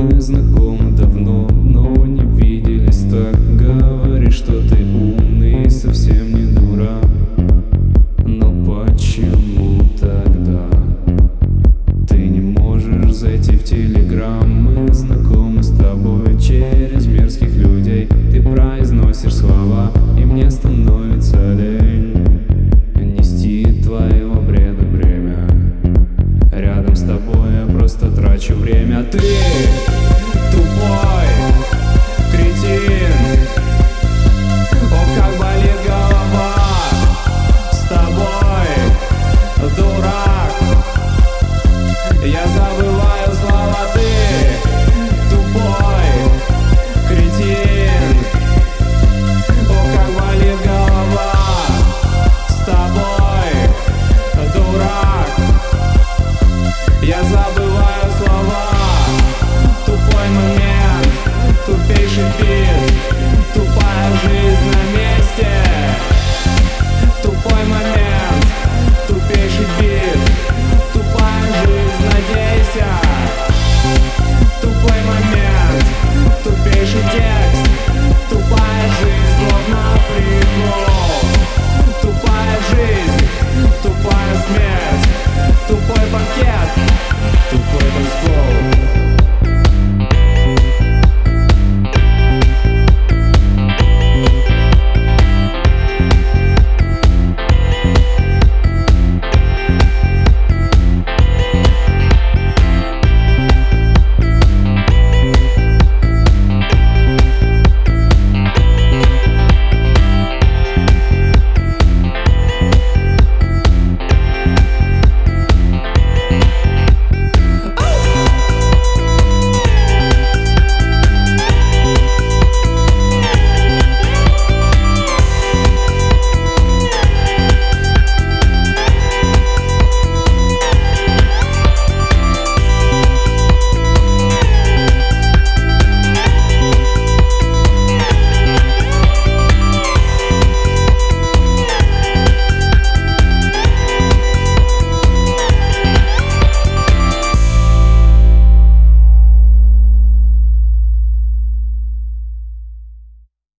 Мы знакомы давно, но не виделись так. Говоришь, что ты умный и совсем не дурак. Но почему тогда ты не можешь зайти в Телеграм? Мы знакомы с тобой через мерзких людей. Ты произносишь слова, и мне становится лень нести твоего бреда бремя. Рядом с тобой я просто трачу время. Ты тупой кретин. О, как болит голова с тобой, дурак. Я забываю слова. Ты тупой кретин. О, как болит голова с тобой, дурак. Я забываю слова. Тупой момент, тупейший бит.